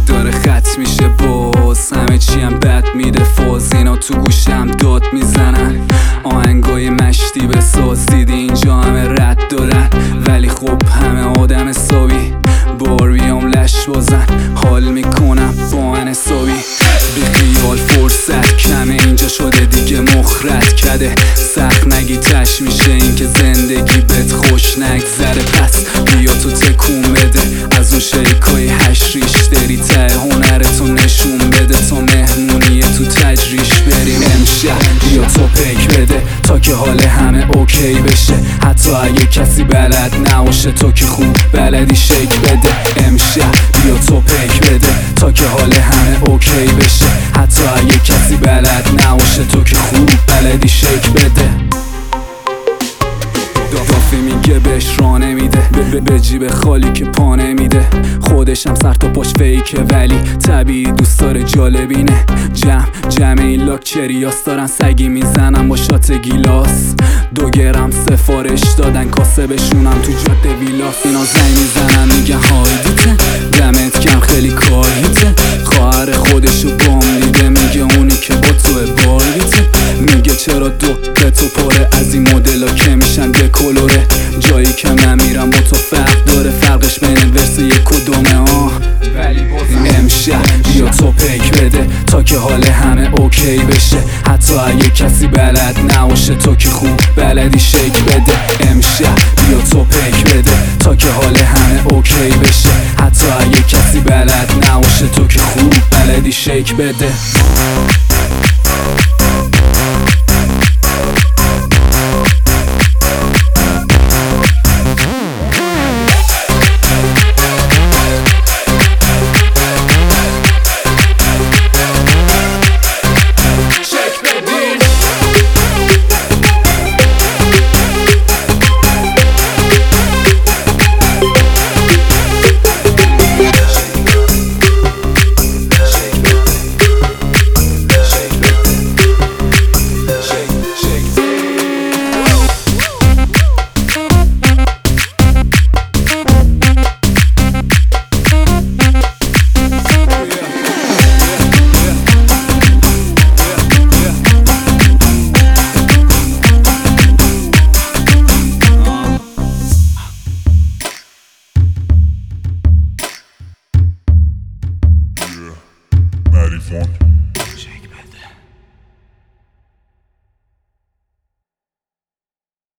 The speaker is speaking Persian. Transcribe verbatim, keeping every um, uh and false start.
داره خط میشه باز، همه چی هم بد میده فاز، اینا تو گوشم داد میزنن، آهنگای مشتی بساز، دیدی اینجا همه رد دارن، ولی خب همه آدم حسابی، بار بیام لش بازن، حال میکنم با من حسابی، بی خیال فرصت کمه، اینجا شده دیگه مخرد کده، سخت نگی تش میشه این که زندگی بهت خوش نگذره، پس بیا تو تکون بده از اون شیکای هش ریش داری، ته هنرتو نشون بده تا مهمونی تو تجریش بریم امشب، بیا تو پیک بده تا که حال همه اوکی بشه، حتی اگه کسی بلد نباشه تو که خوب بلدی شیک بده امشب، بیا تو پیک بده تا که حال همه اوکی بشه، حتی اگه کسی بلد نباشه تو که خوب بلدی شیک بده. دافی میگه بهش راه نمیده، به جیب خالی که پا نمیده، خودشم سر تا پاش فیکه ولی طبیعی دوست داره جالبینه، جمع جمع این لاکچریاس دارن سگی میزنن با شات گیلاس، دو گرم سفارش دادن کاسه بشونم تو جاده ویلاس، اینا زنگ میزنن میگن هایدیته دمت کم خیلی کاریته، خواهر خودشو بام دیده میگه اونی که با تو باریته، میگه چرا دو به تو پاره از این مدل ها که میشن دکولوره، جایی که من میرم با تو فرق داره، فرقش بین ورس یک و دومه ها، ولی بازم امشب بیا تو پیک بده تا که حال همه اوکی بشه، حتی اگه کسی بلد نباشه تو که خوب بلدی شیک بده امشب، بیا تو پیک بده تا که حال همه اوکی بشه، حتی اگه کسی بلد نباشه تو که خوب بلدی شیک بده.